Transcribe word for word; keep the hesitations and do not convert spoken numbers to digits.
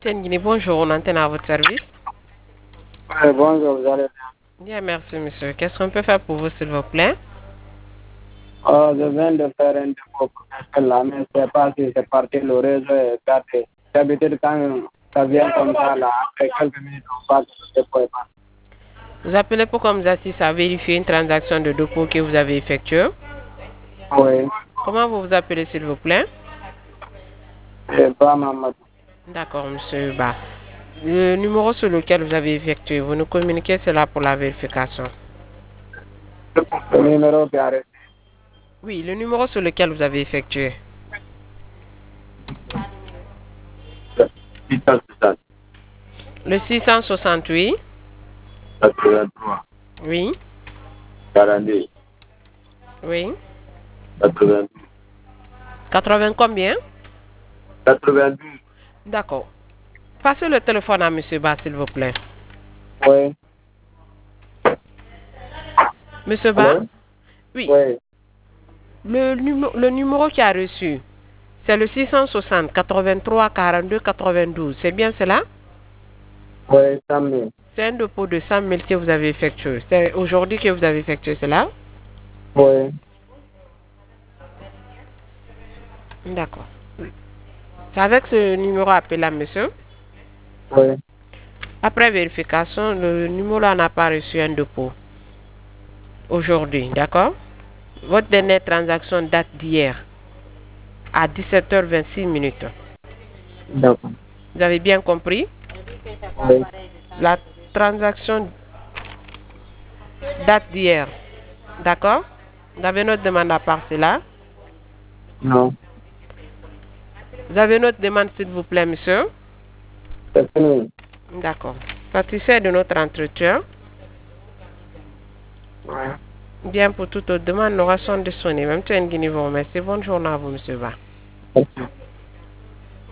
Tenguini, bonjour, on antenne à votre service. Ouais, bonjour, vous allez bien? Bien, merci, monsieur. Qu'est-ce qu'on peut faire pour vous, s'il vous plaît? Oh, je viens de faire un dépôt pour là, mais je ne sais pas si c'est parti, le réseau est gâté. D'habitude, quand ça vient comme ça, là, après quelques minutes, on passe le dépôt est parti. Vous appelez pour comme justice à vérifier une transaction de dépôt que vous avez effectuée. Oui, Comment vous vous appelez, s'il vous plaît? c'est pas Mamadou. D'accord, monsieur Ba. Le numéro sur lequel vous avez effectué, vous nous communiquez cela pour la vérification. Le numéro qui a reçu, Oui, le numéro sur lequel vous avez effectué. six cent soixante, Le six cent soixante-huit. quatre-vingt-trois, Oui, quarante-deux, oui. quatre-vingt-douze, quatre-vingts combien? quatre-vingt-douze. D'accord. Passez le téléphone à monsieur Ba, s'il vous plaît. Oui, Monsieur Ba? allô? Oui. Oui, Le, numé- le numéro qui a reçu, c'est le six cent soixante quatre-vingt-trois quarante-deux quatre-vingt-douze. C'est bien cela? oui, cent mille. C'est un dépôt de cent mille que vous avez effectué. C'est aujourd'hui que vous avez effectué cela? Oui, D'accord. C'est avec ce numéro appelé à monsieur. oui, Après vérification, le numéro là n'a pas reçu un dépôt aujourd'hui. D'accord? Votre dernière transaction date d'hier à dix-sept heures vingt-six minutes. d'accord. Vous avez bien compris? Oui, La transaction date d'hier. D'accord? Vous avez notre demande à part cela? non, Vous avez notre demande, s'il vous plaît, monsieur? c'est fini. D'accord. Satisfait de notre entretien? Oui. Bien, pour toute autre demande, nous restons disponibles. Même si vous remercie. Bonne journée à vous, monsieur Ba. Merci.